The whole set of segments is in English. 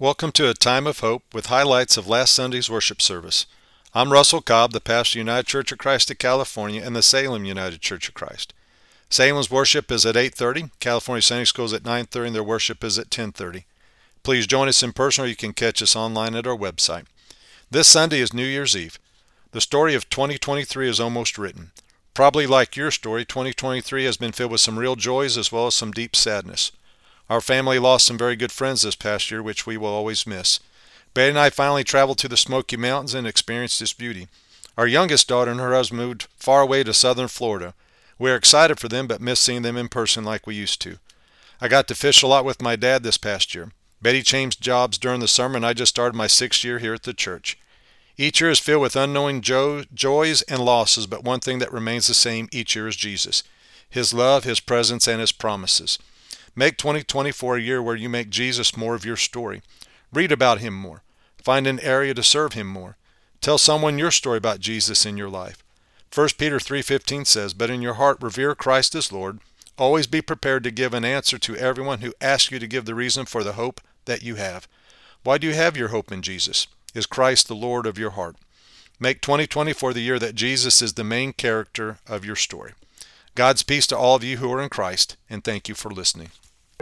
Welcome to A Time of Hope with highlights of last Sunday's worship service. I'm Russell Cobb, the pastor of United Church of Christ of California and the Salem United Church of Christ. Salem's worship is at 8:30, California Sunday School is at 9:30, and their worship is at 10:30. Please join us in person or you can catch us online at our website. This Sunday is New Year's Eve. The story of 2023 is almost written. Probably like your story, 2023 has been filled with some real joys as well as some deep sadness. Our family lost some very good friends this past year, which we will always miss. Betty and I finally traveled to the Smoky Mountains and experienced its beauty. Our youngest daughter and her husband moved far away to southern Florida. We are excited for them but miss seeing them in person like we used to. I got to fish a lot with my dad this past year. Betty changed jobs during the summer and I just started my 6th year here at the church. Each year is filled with unknowing joys and losses, but one thing that remains the same each year is Jesus, His love, His presence, and His promises. Make 2024 a year where you make Jesus more of your story. Read about Him more. Find an area to serve Him more. Tell someone your story about Jesus in your life. 1 Peter 3:15 says, "But in your heart revere Christ as Lord. Always be prepared to give an answer to everyone who asks you to give the reason for the hope that you have." Why do you have your hope in Jesus? Is Christ the Lord of your heart? Make 2024 the year that Jesus is the main character of your story. God's peace to all of you who are in Christ, and thank you for listening.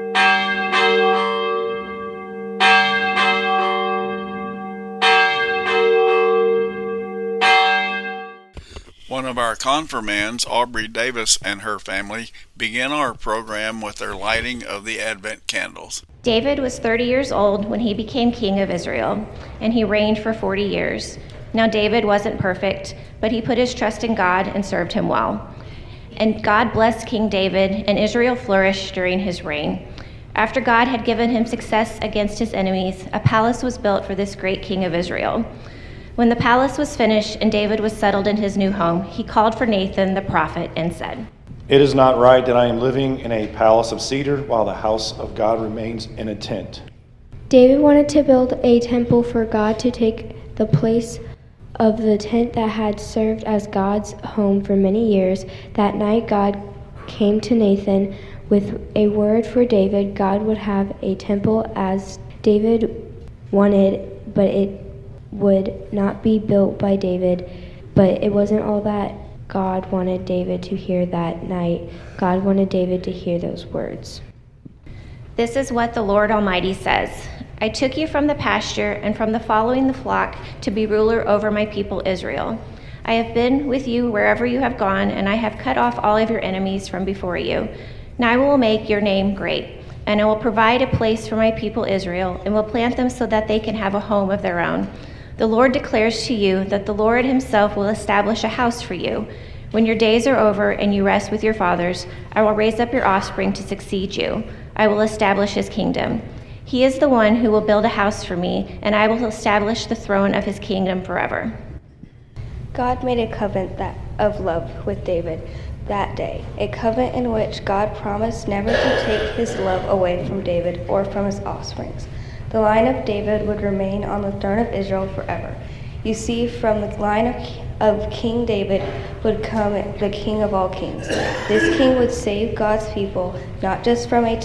One of our confirmands, Aubrey Davis and her family, began our program with their lighting of the Advent candles. David was 30 years old when he became king of Israel, and he reigned for 40 years. Now David wasn't perfect, but he put his trust in God and served him well. And God blessed King David, and Israel flourished during his reign. After God had given him success against his enemies, a palace was built for this great king of Israel. When the palace was finished and David was settled in his new home, he called for Nathan the prophet and said, "It is not right that I am living in a palace of cedar while the house of God remains in a tent." David wanted to build a temple for God to take the place of the tent that had served as God's home for many years. That night God came to Nathan with a word for David. God would have a temple as David wanted, but it would not be built by David. But it wasn't all that God wanted David to hear that night. God wanted David to hear those words. "This is what the Lord Almighty says. I took you from the pasture and from the following the flock to be ruler over my people Israel. I have been with you wherever you have gone, and I have cut off all of your enemies from before you. Now I will make your name great, and I will provide a place for my people Israel, and will plant them so that they can have a home of their own. The Lord declares to you that the Lord Himself will establish a house for you. When your days are over and you rest with your fathers, I will raise up your offspring to succeed you. I will establish His kingdom. He is the one who will build a house for me, and I will establish the throne of His kingdom forever." God made a covenant of love with David that day, a covenant in which God promised never to take His love away from David or from his offsprings. The line of David would remain on the throne of Israel forever. You see, from the line of King David would come the King of all kings. This king would save God's people, not for a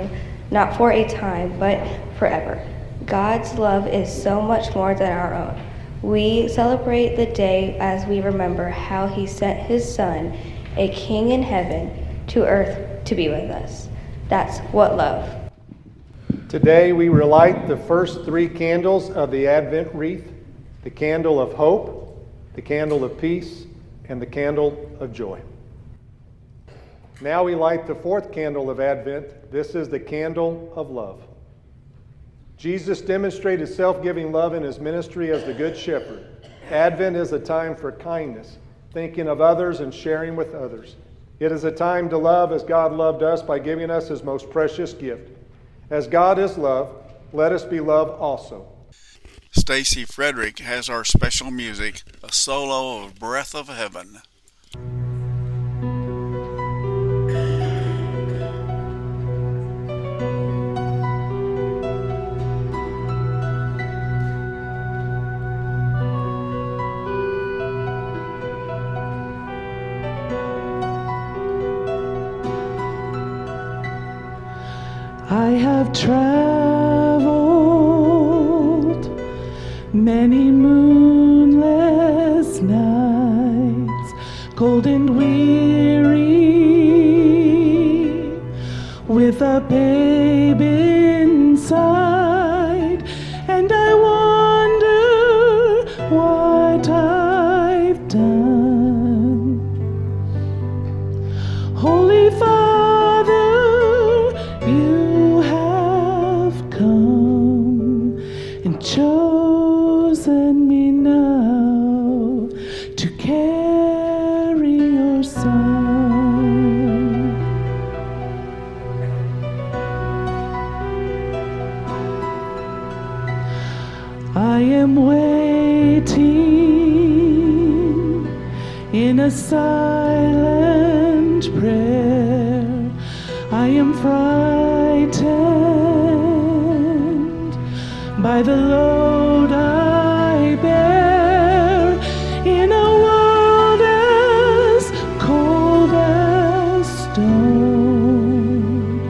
time, but forever. God's love is so much more than our own. We celebrate the day as we remember how He sent His Son, a king in heaven, to earth to be with us. That's what love. Today we relight the first 3 candles of the Advent wreath, the candle of hope, the candle of peace, and the candle of joy. Now we light the 4th candle of Advent. This is the candle of love. Jesus demonstrated self-giving love in His ministry as the Good Shepherd. Advent is a time for kindness, thinking of others and sharing with others. It is a time to love as God loved us by giving us His most precious gift. As God is love, let us be love also. Stacy Frederick has our special music, a solo of Breath of Heaven. I have traveled and chosen me now to carry your son. I am waiting in a silent prayer. I am frightened by the load I bear in a world as cold as stone.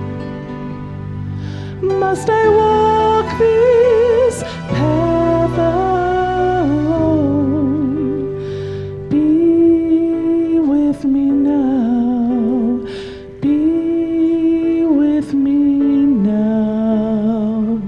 Must I walk this path alone? Be with me now. Be with me now.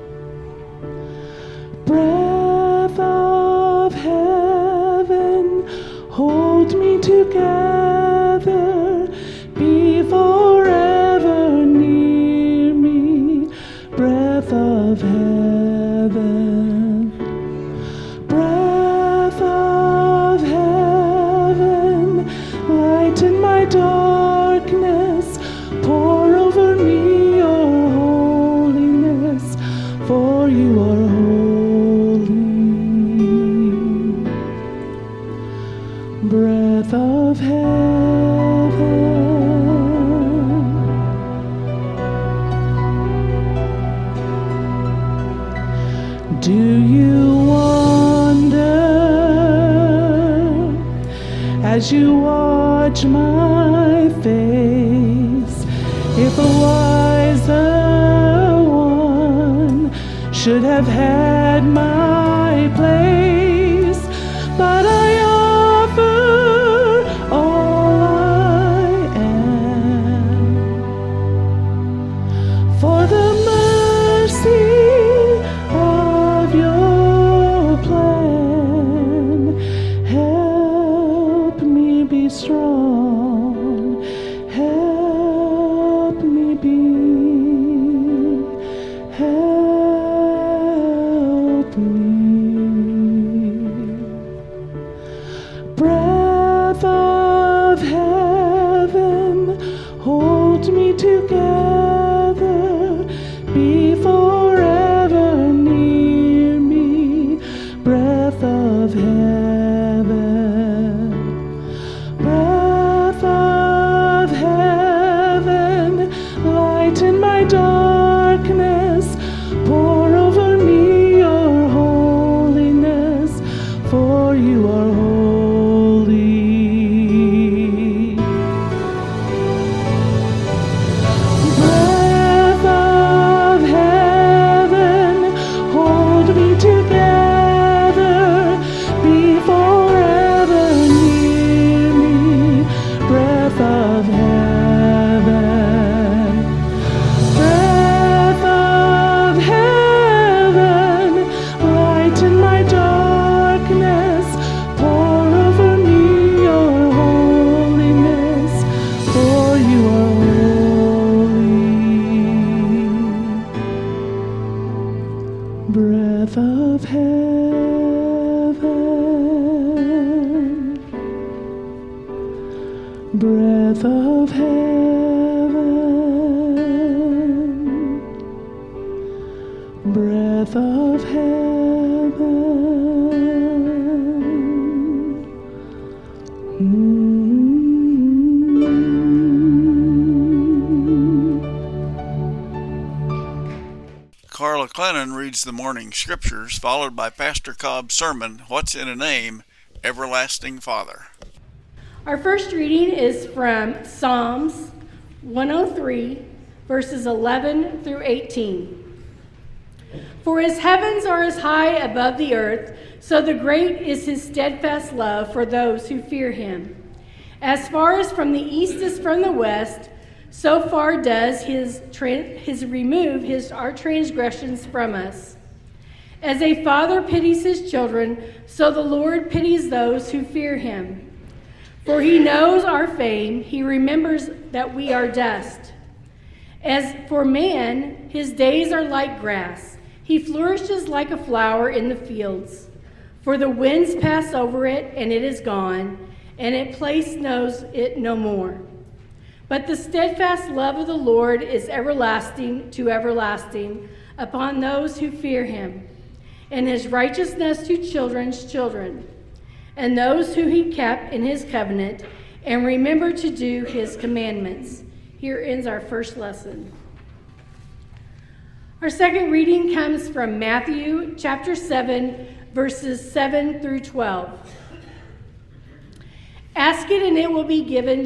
Breath of heaven, hold me together. Be forever near me. Breath of heaven. Breath of heaven, lighten my darkness. Pour over me your holiness, for you are holy. Breath of heaven. Do you wonder as you watch my face if a wiser one should have had my place? But I offer all I am for the mercy of your plan. Help me be strong. Help me be. Help me. Breath of heaven, hold me together. Be forever near me. Breath of heaven. Breath of heaven, lighten my darkness. Pour over me your holiness, for you are holy. Breath of heaven, hold me together. Be forever near me. Breath of heaven. Breath of heaven, lighten my darkness. Pour over me your holiness, for you are holy. Breath of heaven. Breath of heaven. Breath of heaven. Carla Clennon reads the morning scriptures, followed by Pastor Cobb's sermon, What's in a Name? Everlasting Father. Our first reading is from Psalms 103, verses 11 through 18. For his heavens are as high above the earth, so the great is his steadfast love for those who fear him. As far as from the east is from the west, so far does our transgressions from us. As a father pities his children, so the Lord pities those who fear him. For he knows our fame, he remembers that we are dust. As for man, his days are like grass. He flourishes like a flower in the fields. For the winds pass over it, and it is gone, and its place knows it no more. But the steadfast love of the Lord is everlasting to everlasting upon those who fear him, and his righteousness to children's children, and those who he kept in his covenant, and remember to do his commandments. Here ends our first lesson. Our second reading comes from Matthew chapter 7, verses 7 through 12. Ask it and it will be given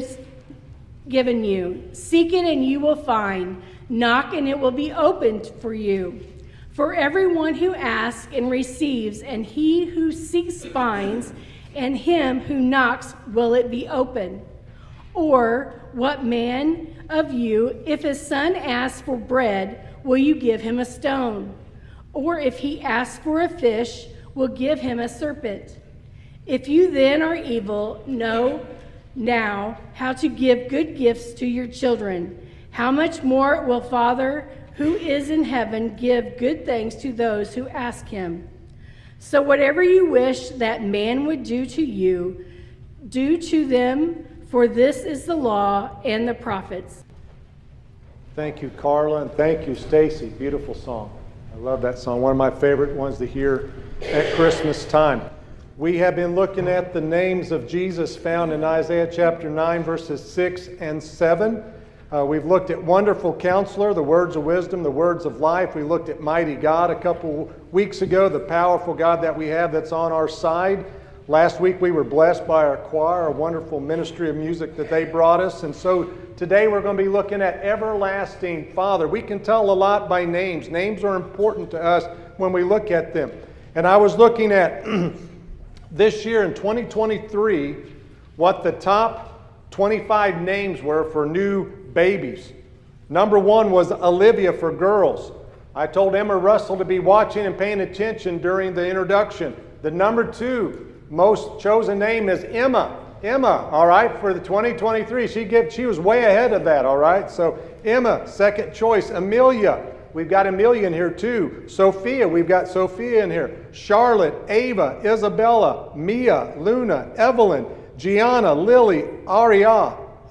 you. Seek it and you will find. Knock and it will be opened for you. For everyone who asks and receives, and he who seeks finds, and him who knocks will it be open. Or what man of you, if his son asks for bread, will you give him a stone? Or if he asks for a fish, will give him a serpent? If you then are evil, know now how to give good gifts to your children. How much more will Father who is in heaven give good things to those who ask him? So whatever you wish that man would do to you, do to them, for this is the law and the prophets. Thank you, Carla, and thank you, Stacy. Beautiful song. I love that song. One of my favorite ones to hear at Christmas time. We have been looking at the names of Jesus found in Isaiah chapter 9, verses 6 and 7. We've looked at Wonderful Counselor, the words of wisdom, the words of life. We looked at Mighty God a couple weeks ago, the powerful God that we have that's on our side. Last week we were blessed by our choir, a wonderful ministry of music that they brought us. And so today we're going to be looking at Everlasting Father. We can tell a lot by names. Names are important to us when we look at them. And I was looking at this year in 2023 what the top 25 names were for new babies. Number one was Olivia for girls. I told Emma Russell to be watching and paying attention during the introduction. The number two most chosen name is Emma. Emma, all right, for the 2023. She was way ahead of that, all right? So Emma, second choice. Amelia, we've got Amelia in here too. Sophia, we've got Sophia in here. Charlotte, Ava, Isabella, Mia, Luna, Evelyn, Gianna, Lily, Aria,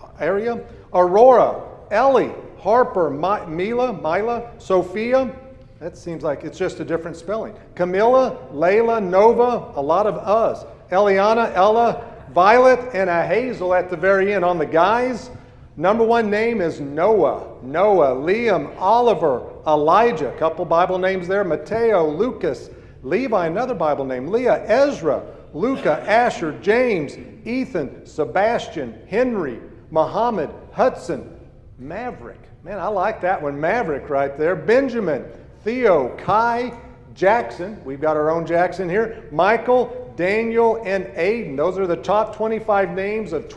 Aurora, Ellie, Harper, Mila, Sophia. That seems like it's just a different spelling. Camilla, Layla, Nova, a lot of us. Eliana, Ella, Violet, and a Hazel at the very end. On the guys, number one name is Noah. Noah, Liam, Oliver, Elijah, a couple Bible names there. Mateo, Lucas, Levi, another Bible name. Leah, Ezra, Luca, Asher, James, Ethan, Sebastian, Henry, Muhammad, Hudson, Maverick. Man, I like that one. Maverick right there. Benjamin, Theo, Kai, Jackson. We've got our own Jackson here. Michael, Daniel, and Aiden. Those are the top 25 names of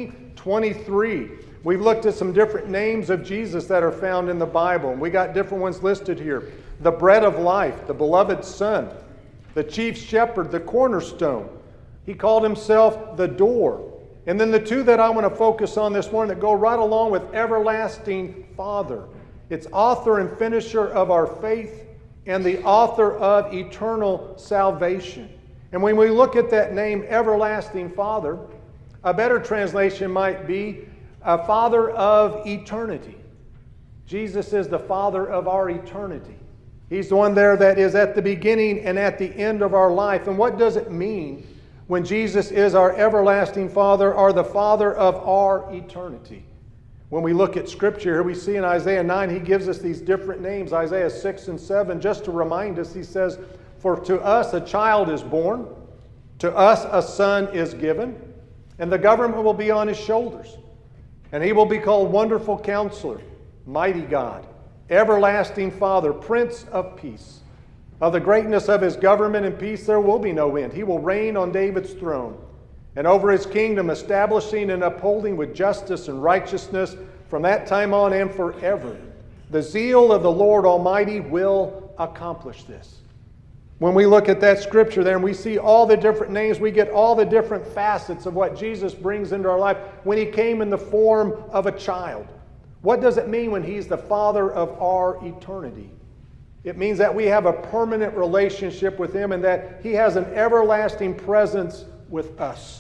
2023. We've looked at some different names of Jesus that are found in the Bible, and we got different ones listed here. The bread of life, the beloved Son, the chief shepherd, the cornerstone. He called himself the door. And then the two that I want to focus on this morning that go right along with Everlasting Father. It's author and finisher of our faith and the author of eternal salvation. And when we look at that name, Everlasting Father, a better translation might be a Father of eternity. Jesus is the Father of our eternity. He's the one there that is at the beginning and at the end of our life. And what does it mean when Jesus is our everlasting Father, or the Father of our eternity? When we look at Scripture here, we see in Isaiah 9, he gives us these different names. Isaiah 6 and 7, just to remind us, he says, "For to us a child is born, to us a son is given, and the government will be on his shoulders. And he will be called Wonderful Counselor, Mighty God, Everlasting Father, Prince of Peace. Of the greatness of his government and peace there will be no end. He will reign on David's throne, and over his kingdom, establishing and upholding with justice and righteousness from that time on and forever. The zeal of the Lord Almighty will accomplish this." When we look at that scripture there and we see all the different names, we get all the different facets of what Jesus brings into our life when he came in the form of a child. What does it mean when he's the Father of our eternity? It means that we have a permanent relationship with Him and that He has an everlasting presence with us.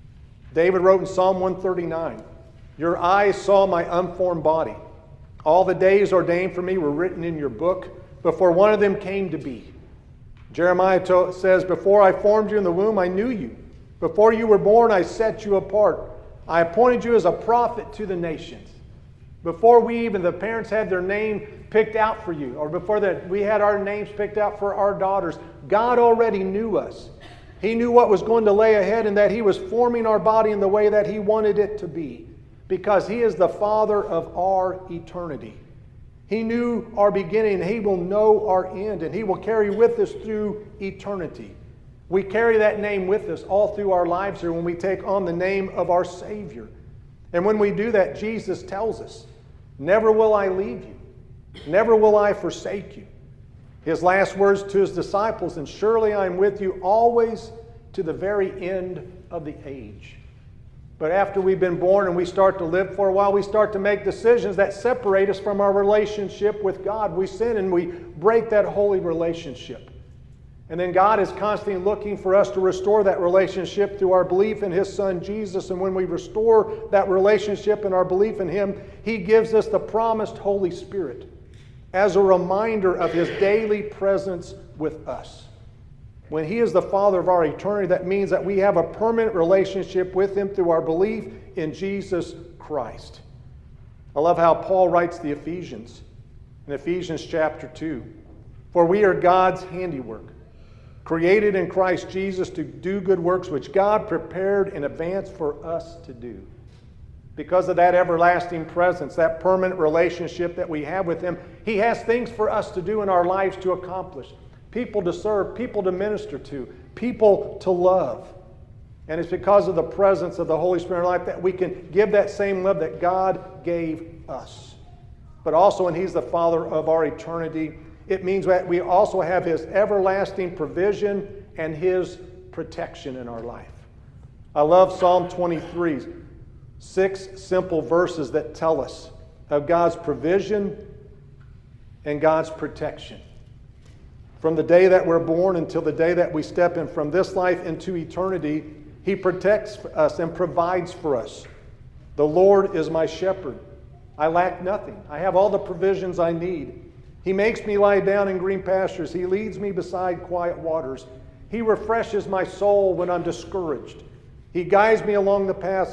David wrote in Psalm 139, "Your eyes saw my unformed body. All the days ordained for me were written in your book before one of them came to be." Jeremiah says, "Before I formed you in the womb, I knew you. Before you were born, I set you apart. I appointed you as a prophet to the nations." Before the parents had their name picked out for you, or before we had our names picked out for our daughters, God already knew us. He knew what was going to lay ahead and that He was forming our body in the way that He wanted it to be, because He is the Father of our eternity. He knew our beginning, and He will know our end, and He will carry with us through eternity. We carry that name with us all through our lives here when we take on the name of our Savior. And when we do that, Jesus tells us, "Never will I leave you. Never will I forsake you." His last words to His disciples, "And surely I am with you always to the very end of the age." But after we've been born and we start to live for a while, we start to make decisions that separate us from our relationship with God. We sin and we break that holy relationship. And then God is constantly looking for us to restore that relationship through our belief in His Son Jesus. And when we restore that relationship and our belief in Him, He gives us the promised Holy Spirit as a reminder of His daily presence with us. When He is the Father of our eternity, that means that we have a permanent relationship with Him through our belief in Jesus Christ. I love how Paul writes the Ephesians in Ephesians chapter 2. "For we are God's handiwork, created in Christ Jesus to do good works which God prepared in advance for us to do." Because of that everlasting presence, that permanent relationship that we have with Him, He has things for us to do in our lives to accomplish. People to serve, people to minister to, people to love. And it's because of the presence of the Holy Spirit in our life that we can give that same love that God gave us. But also when He's the Father of our eternity, it means that we also have His everlasting provision and His protection in our life. I love Psalm 23, 6 simple verses that tell us of God's provision and God's protection. From the day that we're born until the day that we step in from this life into eternity, He protects us and provides for us. "The Lord is my shepherd. I lack nothing. I have all the provisions I need. He makes me lie down in green pastures. He leads me beside quiet waters. He refreshes my soul when I'm discouraged. He guides me along the paths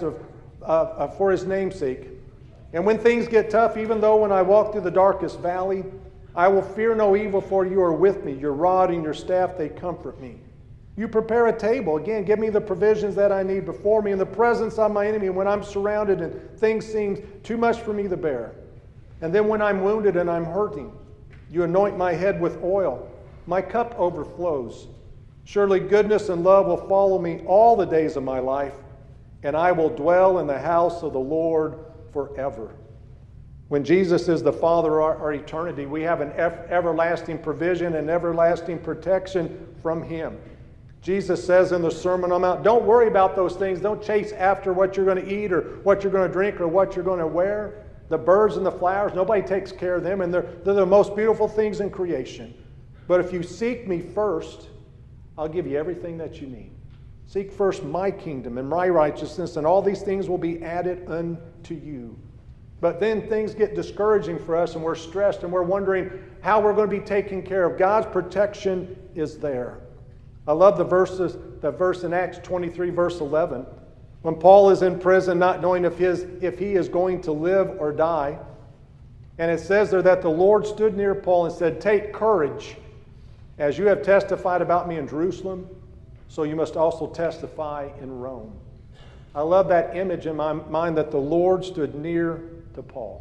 for His namesake. And when things get tough, even though when I walk through the darkest valley, I will fear no evil, for you are with me. Your rod and your staff, they comfort me. You prepare a table." Again, give me the provisions that I need before me in the presence of my enemy when I'm surrounded and things seem too much for me to bear. "And then when I'm wounded and I'm hurting, you anoint my head with oil. My cup overflows. Surely goodness and love will follow me all the days of my life, and I will dwell in the house of the Lord forever." When Jesus is the Father of our eternity, we have an everlasting provision and everlasting protection from Him. Jesus says in the Sermon on the Mount, don't worry about those things. Don't chase after what you're going to eat or what you're going to drink or what you're going to wear. The birds and the flowers, nobody takes care of them, and they're the most beautiful things in creation. But if you seek me first, I'll give you everything that you need. Seek first my kingdom and my righteousness, and all these things will be added unto you. But then things get discouraging for us, and we're stressed, and we're wondering how we're going to be taken care of. God's protection is there. I love the verse in Acts 23, verse 11. When Paul is in prison, not knowing if he is going to live or die. And it says there that the Lord stood near Paul and said, "Take courage, as you have testified about me in Jerusalem, so you must also testify in Rome." I love that image in my mind that the Lord stood near to Paul.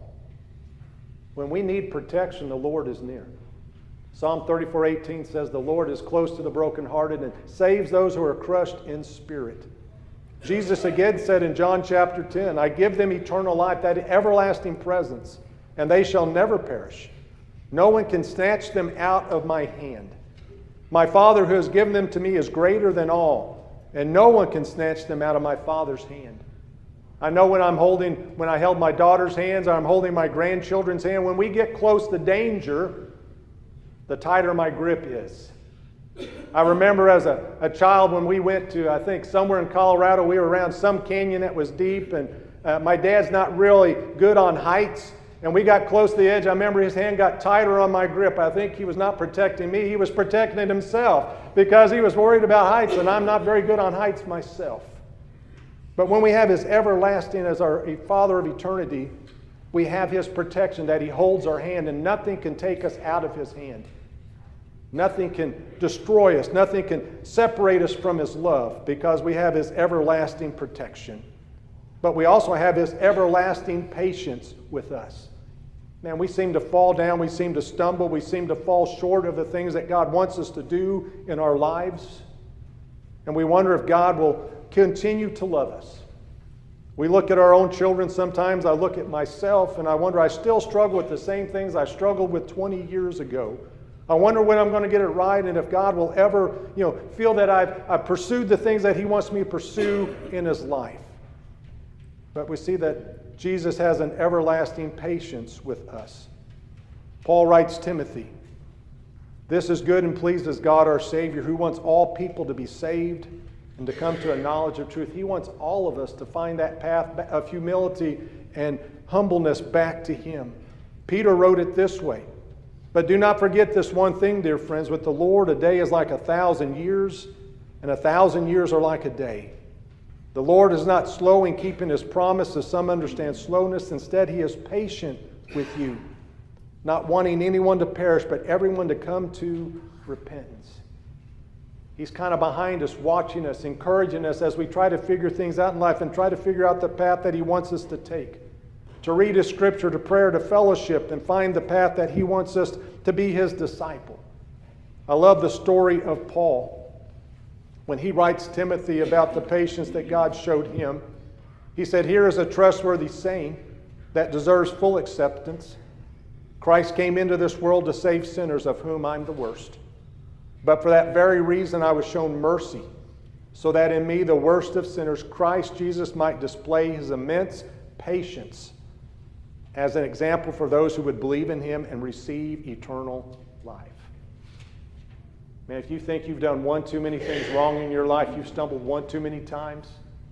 When we need protection, the Lord is near. Psalm 34:18 says, "The Lord is close to the brokenhearted and saves those who are crushed in spirit." Jesus again said in John chapter 10, "I give them eternal life, that everlasting presence, and they shall never perish. No one can snatch them out of my hand. My Father who has given them to me is greater than all, and no one can snatch them out of my Father's hand." I know when I held my daughter's hands, or I'm holding my grandchildren's hand, when we get close to danger, the tighter my grip is. I remember as a child when we went to, I think, somewhere in Colorado, we were around some canyon that was deep, and my dad's not really good on heights, and we got close to the edge. I remember his hand got tighter on my grip. I think he was not protecting me. He was protecting himself because he was worried about heights, and I'm not very good on heights myself. But when we have His everlasting as our Father of eternity, we have His protection, that He holds our hand, and nothing can take us out of His hand. Nothing can destroy us. Nothing can separate us from His love, because we have His everlasting protection. But we also have His everlasting patience with us. Man, we seem to fall down, we seem to stumble, we seem to fall short of the things that God wants us to do in our lives. And we wonder if God will continue to love us. We look at our own children sometimes. I look at myself and I wonder, I still struggle with the same things I struggled with 20 years ago. I wonder when I'm going to get it right, and if God will ever, feel that I've pursued the things that He wants me to pursue in His life. But we see that Jesus has an everlasting patience with us. Paul writes Timothy, "This is good and pleases God our Savior, who wants all people to be saved and to come to a knowledge of truth." He wants all of us to find that path of humility and humbleness back to Him. Peter wrote it this way, "But do not forget this one thing, dear friends, with the Lord a day is like 1,000 years, and 1,000 years are like a day. The Lord is not slow in keeping His promise, as some understand slowness. Instead, He is patient with you, not wanting anyone to perish, but everyone to come to repentance." He's kind of behind us, watching us, encouraging us as we try to figure things out in life and try to figure out the path that He wants us to take. To read His Scripture, to prayer, to fellowship, and find the path that He wants us to be His disciple. I love the story of Paul. When he writes Timothy about the patience that God showed him, he said, "Here is a trustworthy saying that deserves full acceptance. Christ came into this world to save sinners, of whom I'm the worst. But for that very reason I was shown mercy, so that in me, the worst of sinners, Christ Jesus might display His immense patience as an example for those who would believe in Him and receive eternal life." Man, if you think you've done one too many things wrong in your life, you've stumbled one too many times,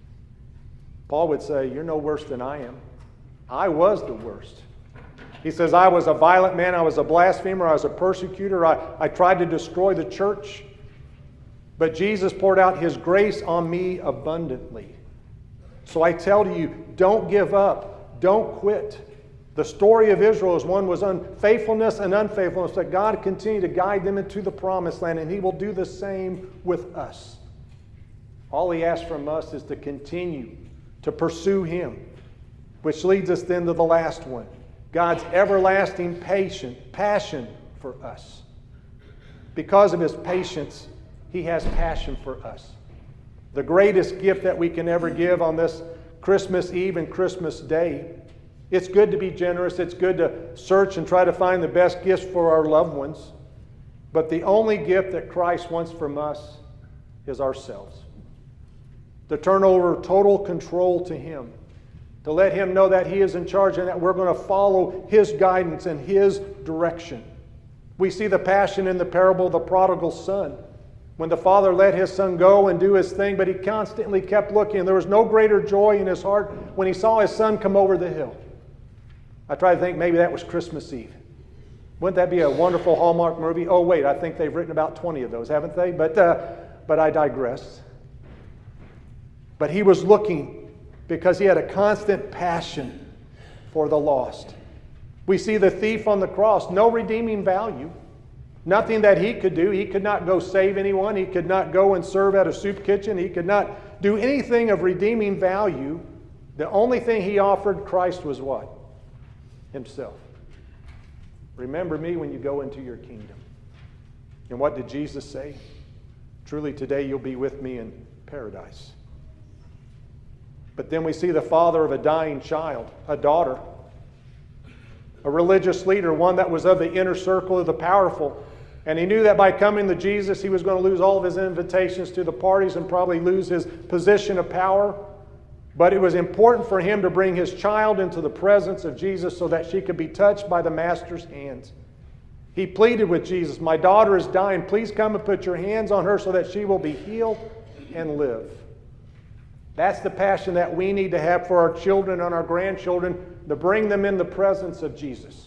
Paul would say, "You're no worse than I am. I was the worst." He says, "I was a violent man, I was a blasphemer, I was a persecutor, I tried to destroy the church. But Jesus poured out His grace on me abundantly. So I tell you, don't give up, don't quit." The story of Israel is one was unfaithfulness and unfaithfulness, that God continued to guide them into the promised land, and He will do the same with us. All He asks from us is to continue to pursue Him, which leads us then to the last one, God's everlasting passion for us. Because of His patience, He has passion for us. The greatest gift that we can ever give on this Christmas Eve and Christmas Day. It's good to be generous. It's good to search and try to find the best gifts for our loved ones. But the only gift that Christ wants from us is ourselves. To turn over total control to Him. To let Him know that He is in charge and that we're going to follow His guidance and His direction. We see the passion in the parable of the prodigal son. When the father let his son go and do his thing, but he constantly kept looking. And there was no greater joy in his heart when he saw his son come over the hill. I try to think maybe that was Christmas Eve. Wouldn't that be a wonderful Hallmark movie? Oh, wait, I think they've written about 20 of those, haven't they? But I digress. But he was looking because he had a constant passion for the lost. We see the thief on the cross, no redeeming value. Nothing that he could do. He could not go save anyone. He could not go and serve at a soup kitchen. He could not do anything of redeeming value. The only thing he offered Christ was what? Himself. Remember me when you go into your kingdom. And what did Jesus say? Truly today you'll be with me in paradise. But then we see the father of a dying child, a daughter, a religious leader, one that was of the inner circle of the powerful. And he knew that by coming to Jesus, he was going to lose all of his invitations to the parties and probably lose his position of power. But it was important for him to bring his child into the presence of Jesus so that she could be touched by the Master's hands. He pleaded with Jesus, "My daughter is dying. Please come and put your hands on her so that she will be healed and live." That's the passion that we need to have for our children and our grandchildren, to bring them in the presence of Jesus.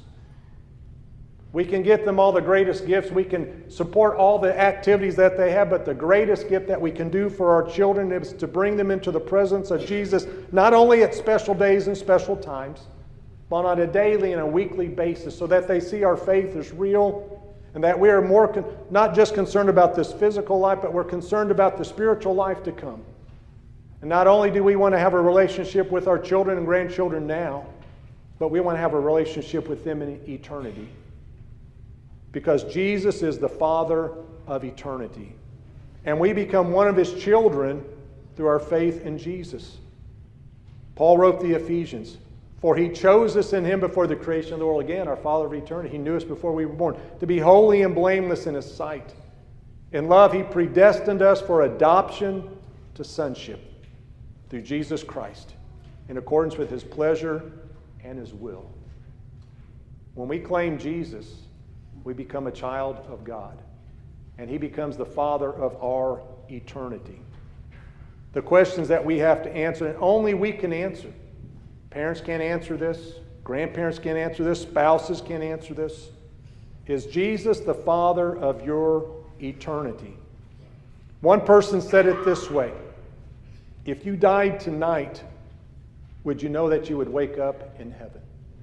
We can get them all the greatest gifts. We can support all the activities that they have, but the greatest gift that we can do for our children is to bring them into the presence of Jesus, not only at special days and special times, but on a daily and a weekly basis, so that they see our faith is real and that we are not just concerned about this physical life, but we're concerned about the spiritual life to come. And not only do we want to have a relationship with our children and grandchildren now, but we want to have a relationship with them in eternity. Because Jesus is the Father of eternity. And we become one of His children through our faith in Jesus. Paul wrote the Ephesians, "For He chose us in Him before the creation of the world." Again, our Father of eternity. He knew us before we were born. "To be holy and blameless in His sight. In love, He predestined us for adoption to sonship through Jesus Christ, in accordance with His pleasure and His will." When we claim Jesus, we become a child of God, and He becomes the Father of our eternity. The questions that we have to answer, and only we can answer. Parents can't answer this. Grandparents can't answer this. Spouses can't answer this. Is Jesus the Father of your eternity? One person said it this way: if you died tonight, would you know that you would wake up in heaven?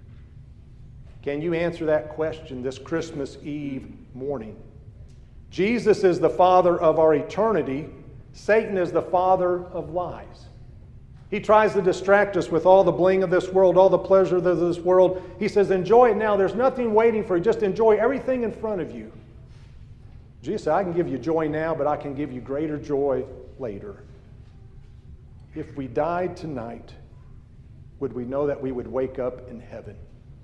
Can you answer that question this Christmas Eve morning? Jesus is the Father of our eternity. Satan is the father of lies. He tries to distract us with all the bling of this world, all the pleasure of this world. He says, enjoy it now. There's nothing waiting for you. Just enjoy everything in front of you. Jesus said, I can give you joy now, but I can give you greater joy later. If we died tonight, would we know that we would wake up in heaven?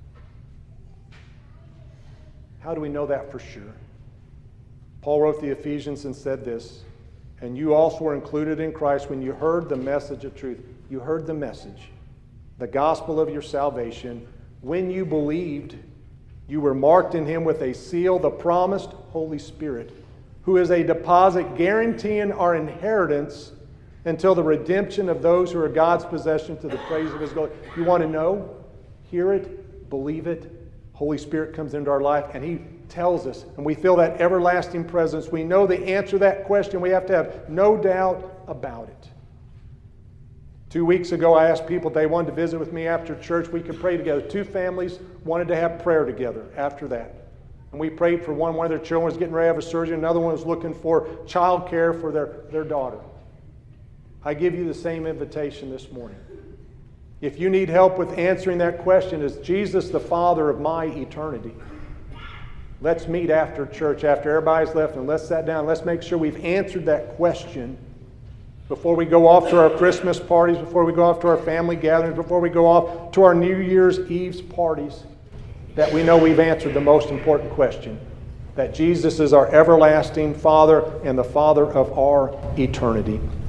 How do we know that for sure? Paul wrote the Ephesians and said this, "And you also were included in Christ when you heard the message of truth." You heard the message, the gospel of your salvation. When you believed, you were marked in Him with a seal, the promised Holy Spirit, who is a deposit guaranteeing our inheritance until the redemption of those who are God's possession to the praise of His glory. You want to know? Hear it, believe it. Holy Spirit comes into our life and He tells us, and we feel that everlasting presence. We know the answer to that question. We have to have no doubt about it. 2 weeks ago, I asked people if they wanted to visit with me after church. We could pray together. 2 families wanted to have prayer together after that. And we prayed for one of their children was getting ready to have a surgery. Another one was looking for child care for their daughter. I give you the same invitation this morning. If you need help with answering that question, is Jesus the Father of my eternity? Let's meet after church, after everybody's left, and let's sit down. Let's make sure we've answered that question before we go off to our Christmas parties, before we go off to our family gatherings, before we go off to our New Year's Eve's parties, that we know we've answered the most important question, that Jesus is our everlasting Father and the Father of our eternity.